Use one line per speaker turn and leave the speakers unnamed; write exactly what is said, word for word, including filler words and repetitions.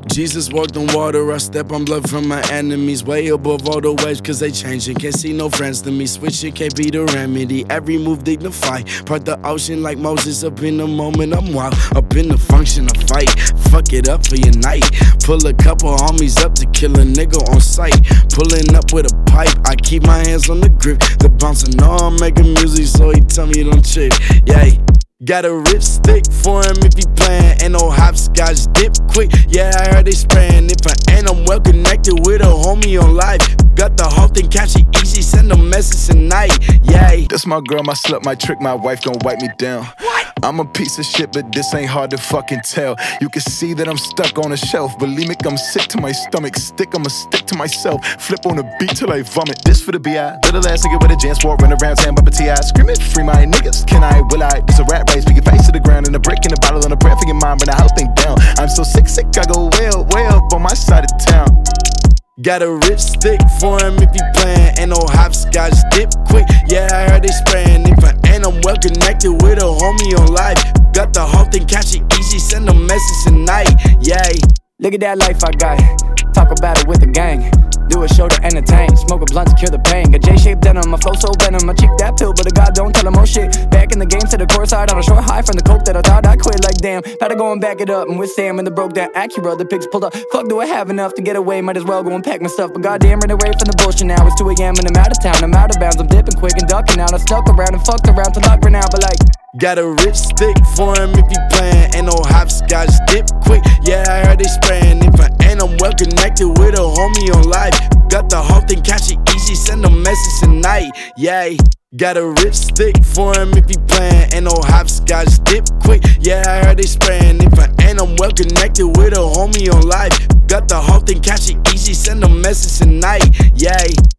Jesus walked on water, I step on blood from my enemies. Way above all the waves, cause they changing. Can't see no friends to me, switching can't be the remedy. Every move dignified, part the ocean like Moses. Up in the moment, I'm wild, up in the function, I fight. Fuck it up for your night. Pull a couple homies up to kill a nigga on sight. Pulling up with a pipe, I keep my hands on the grip. The bouncer know I'm making music, so he tell me don't trip. Yeah. Got a rip stick for him if he playin'. Ain't no hopscotch, dip quick. Yeah, I heard they sprayin'. If I ain't, I'm well connected with a homie on life. Got the whole thing, catch it easy, send a message tonight. Yeah.
This my girl, my slut, my trick, my wife gon' wipe me down.
What?
I'm a piece of shit, but this ain't hard to fucking tell. You can see that I'm stuck on a shelf. Believe me, I'm sick to my stomach. Stick, I'ma stick to myself. Flip on the beat till I vomit. This for the B I Little ass nigga with a jam sport, run around town, bump a T I Screaming, free my niggas. Can I, will I? It's a rat race. Put your face to the ground and a brick in a bottle and a prayer for your mind. Bring the house thing down. I'm so sick, sick, I go way up, way up on my side of town.
Got a rip stick for him if he playin'. Ain't no hopscotch, dip quick. Yeah, I heard they sprayin'. If I ain't, I'm well connected with a homie on life. Got the whole thing, catch it easy, send a message tonight. Yeah.
Look at that life I got. Talk about it with the gang. Do a show to entertain. Smoke a blunt to cure the pain. Got J-shaped denim, my flow so venom. I cheek that pill, but the God don't tell him oh shit. Back in the game to the court side on a short high from the coke that I thought I quit. Like damn, had to go and back it up. And with Sam and the broke that Acura, the pigs pulled up. Fuck, do I have enough to get away? Might as well go and pack my stuff. But goddamn, run away from the bullshit now. It's two A M and I'm out of town. I'm out of bounds. I'm dipping quick and ducking out. I stuck around and fucked around to luck right now, but like.
Got a rip stick for him if he playin'. Ain't no hopscotch, dip quick. Yeah, I heard they sprayin'. If I ain't, I'm well connected with a homie on life. Got the whole thing, catch it easy, send a message tonight. Yeah. Got a rip stick for him if he playin'. Ain't no hopscotch, dip quick. Yeah, I heard they sprayin'. If I ain't, I'm well connected with a homie on life. Got the whole thing, catch it easy, send a message tonight. Yeah.